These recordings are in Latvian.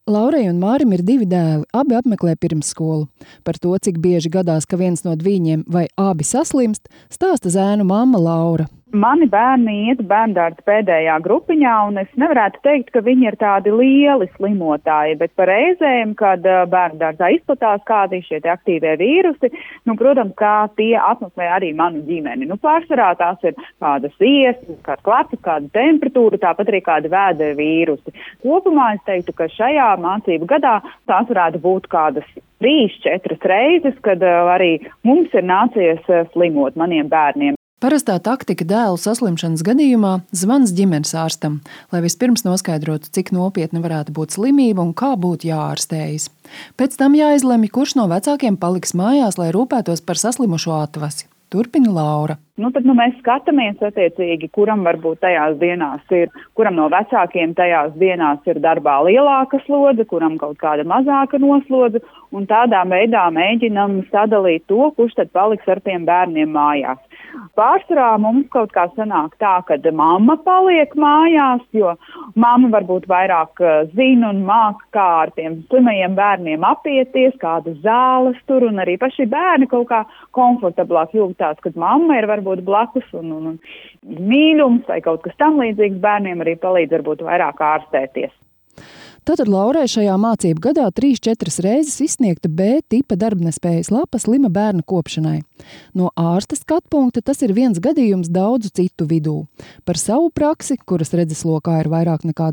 Laurai un Mārim ir 2 dēli, abi apmeklē pirmsskolu. Par to, cik bieži gadās, ka viens no viņiem vai abi saslimst, stāsta zēnu mamma Laura. Mani bērni iet bērndārza pēdējā grupiņā, un es nevarētu teikt, ka viņi ir tādi lieli slimotāji, bet par reizēm, kad bērndārzā izplatās kādi šie aktīvie vīrusi, protams, kā tie apmeklē arī manu ģimeni. Pārsvarā tās ir kādas iestas, kāda klepas, kāda temperatūra, tāpat arī kādi vēdera vīrusi. Kopumā es teiktu, ka šajā mācību gadā tās varētu būt kādas 3-4 reizes, kad arī mums ir nācies slimot maniem bērniem. Parastā taktika dēlu saslimšanas gadījumā zvans ģimenes ārstam, lai vispirms noskaidrotu, cik nopietna varētu būt slimība un kā būtu jāārstējas. Pēc tam jāizlemj, kurš no vecākiem paliks mājās, lai rūpētos par saslimušo atvasi. Turpina Laura. Tad mēs skatāmies attiecīgi, kuram varbūt tajās dienās kuram no vecākiem tajās dienās ir darbā lielāka slodze, kuram kaut kāda mazāka noslodze, un tādā veidā mēģinam sadalīt to, kurš tad paliks ar tiem bērniem mājās. Pārsvarā mums kaut kā sanāk tā, ka mamma paliek mājās, jo mamma varbūt vairāk zina un māca, kā ar tiem slimajiem bērniem apieties, kādas zāles tur, un arī paši bērni kaut kā komfortablāk jūtās, kad mamma ir varbūt blakus un mīļums vai kaut kas tam līdzīgs, bērniem arī palīdz varbūt vairāk ārstēties. Tātad Laurai šajā mācību gadā 3-4 reizes izsniegta B tipa darbnespējas lapa slima bērna kopšanai. No ārsta skatpunkta tas ir viens gadījums daudzu citu vidū. Par savu praksi, kuras redzeslokā ir vairāk nekā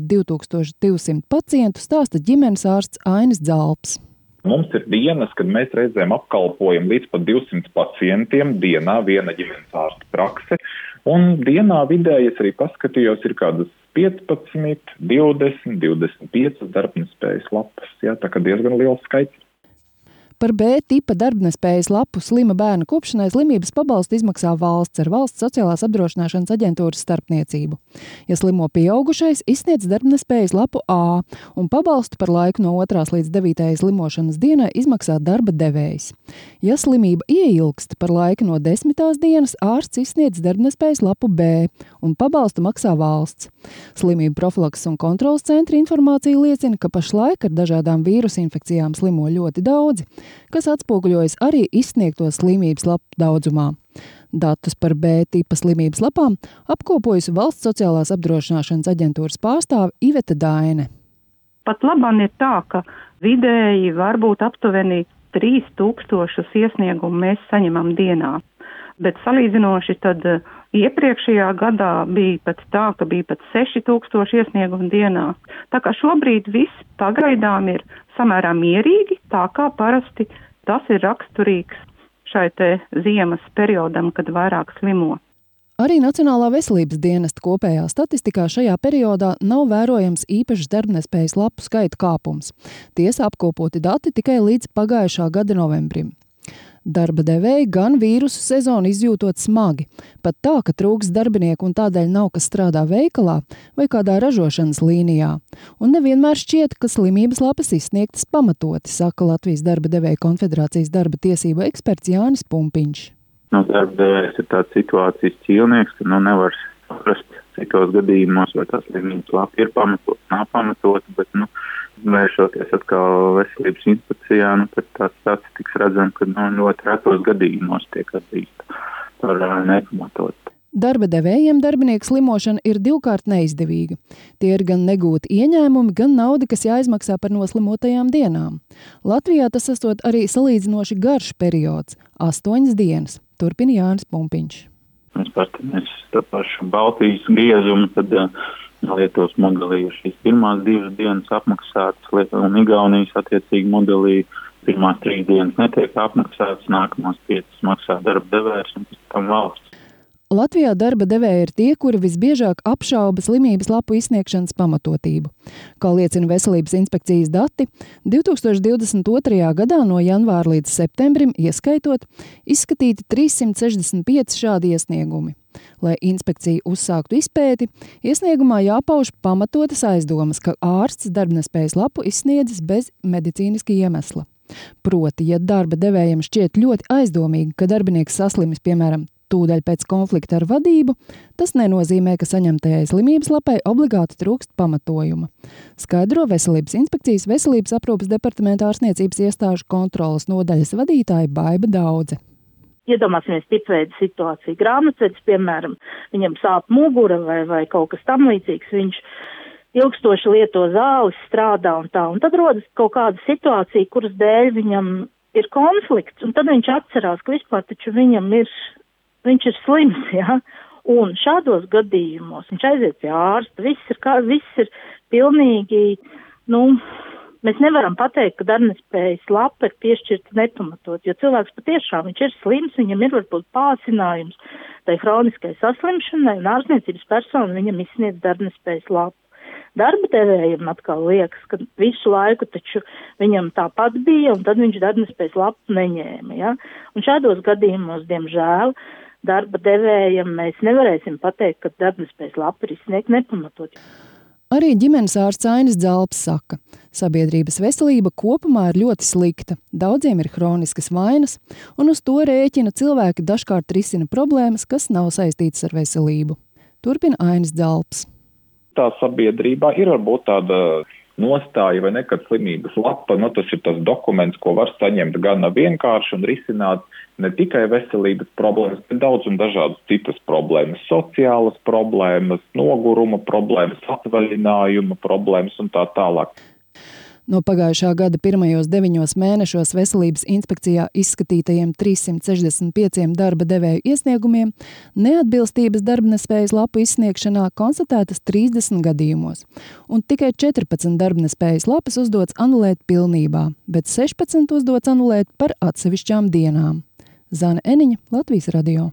2200 pacientu, stāsta ģimenes ārsts Ainis Dzalps. Mums ir dienas, kad mēs reizēm apkalpojam līdz pat 200 pacientiem dienā, viena ģimenes ārsta prakse. Un dienā vidēji es arī paskatījos, ir kādas 15, 20, 25 darbnespējas lapas. Tā kā diezgan liels skaits. Par B tipa darbnespējas lapu slima bērna kopšanai slimības pabalstu izmaksā valsts ar Valsts sociālās apdrošināšanas aģentūras starpniecību. Ja slimo pieaugušais, izsniedz darbnespējas lapu A, un pabalstu par laiku no 2. līdz 9. slimošanas dienai izmaksā darba devējs. Ja slimība ieilgst par laiku no 10. dienas, ārsts izsniedz darbnespējas lapu B, un pabalstu maksā valsts. Slimību profilakses un kontrolas centra informācija liecina, ka pašlaik ar dažādām vīrusu infekcijām slimo ļoti daudzi, kas atspoguļojas arī izsniegto slimības lapu daudzumā. Datus par B tipa slimības lapām apkopojusi Valsts sociālās apdrošināšanas aģentūras pārstāve Iveta Daine. Pat labāk ir tā, ka vidēji varbūt aptuveni 3000 iesniegumu mēs saņemam dienā. Bet salīdzinoši tad iepriekšējā gadā bija pat tā, ka bija pat 6000 iesniegumu dienā. Tā kā šobrīd viss pagaidām ir samērā mierīgi, tā kā parasti tas ir raksturīgs šai te ziemas periodam, kad vairāk slimo. Arī Nacionālā veselības dienesta kopējā statistikā šajā periodā nav vērojams īpašs darbnespējas lapu skaita kāpums. Tiesa apkopoti dati tikai līdz pagājušā gada novembrim. Darba devēji gan vīrusu sezonu izjūtot smagi, pat tā, ka trūks darbinieku un tādēļ nav, kas strādā veikalā vai kādā ražošanas līnijā. Un nevienmēr šķiet, ka slimības lapas izsniegtas pamatoti, saka Latvijas darba devēju konfederācijas darba tiesību eksperts Jānis Pumpiņš. Darba devējs ir tāds situācijas ķīlnieks, ka nevar saprast, cikos gadījumos, vai tā slimības lapa ir pamatota, nav pamatota, bet vēršoties atkal veselības inspekcijā, tad tās statistikas redzam, ka ļoti retos gadījumos tiek atzīta par nepamatot. Darba devējiem darbinieku slimošana ir divkārt neizdevīga. Tie ir gan negūti ieņēmumi, gan nauda, kas jāizmaksā par noslimotajām dienām. Latvijā tas esot arī salīdzinoši garš periods – 8 dienas, turpina Jānis Pumpiņš. Mēs paskatāmies tā pašu Baltijas griezumu, tad Lietuvas modelī ir šīs pirmās 2 dienas apmaksātas, un Igaunijas attiecīgi modelī pirmās 3 dienas netiek apmaksātas, nākamās 5 maksā darba devējs un pēc tam valsts. Latvijā darba devēji ir tie, kuri visbiežāk apšauba slimības lapu izsniegšanas pamatotību. Kā liecina Veselības inspekcijas dati, 2022. gadā no janvāra līdz septembrim ieskaitot izskatīti 365 šādi iesniegumi. Lai inspekcija uzsāktu izpēti, iesniegumā jāpauž pamatotas aizdomas, ka ārsts darbnespējas lapu izsniedzis bez medicīniska iemesla. Proti, ja darba devējiem šķiet ļoti aizdomīgi, ka darbinieks saslimis, piemēram, tūdaļ pēc konflikta ar vadību, tas nenozīmē, ka saņemtajai slimības lapai obligāti trūkst pamatojuma. Skaidro Veselības inspekcijas Veselības aprūpes departamenta ārstniecības iestāžu kontrolas nodaļas vadītāja Baiba Daudze. Iedomāsimies tipveida situāciju. Grāmatvedis, piemēram, viņam sāp mugura vai kaut kas tam līdzīgs, viņš ilgstoši lieto zāles, strādā un tā. Un tad rodas kaut kāda situācija, kuras dēļ viņam ir konflikts, un tad viņš atcerās, ka vispār taču viņš ir slims, ja? Un šādos gadījumos viņš aiziet pie ārsta, viss ir pilnīgi, mēs nevaram pateikt, ka darbnespējas lapa ir piešķirta nepamatot, jo cilvēks patiešām viņš ir slims, viņam ir varbūt pācinājums tai hroniskai saslimšanai, un ārstniecības persona viņam izsniedz darbnespējas lapu. Darba devējiem atkal liekas, ka visu laiku taču viņam tāpat bija, un tad viņš darbnespējas lapu neņēma. Ja? Un šādos gadījumos, diemžēl, darba devējiem mēs nevarēsim pateikt, ka darbnespējas lapa ir izsniegt nepamatot. Arī ģimenes ārsts Ainis Dzalps saka, sabiedrības veselība kopumā ir ļoti slikta, daudziem ir hroniskas vainas, un uz to rēķina cilvēki dažkārt risina problēmas, kas nav saistītas ar veselību. Turpina Ainis Dzalps. Tā sabiedrībā ir varbūt tāda nostāja vai nekad slimības lapa, tas ir tas dokuments, ko var saņemt gana vienkārši un risināt ne tikai veselības problēmas, bet daudz un dažādas citas problēmas, sociālas problēmas, noguruma problēmas, atvaļinājuma problēmas un tā tālāk. No pagājušā gada pirmajos 9 mēnešos Veselības inspekcijā izskatītajiem 365 darba devēju iesniegumiem neatbilstības darbnespējas lapu izsniegšanā konstatētas 30 gadījumos, un tikai 14 darbnespējas lapas uzdots anulēt pilnībā, bet 16 uzdots anulēt par atsevišķām dienām. Zane Eniņa, Latvijas radio.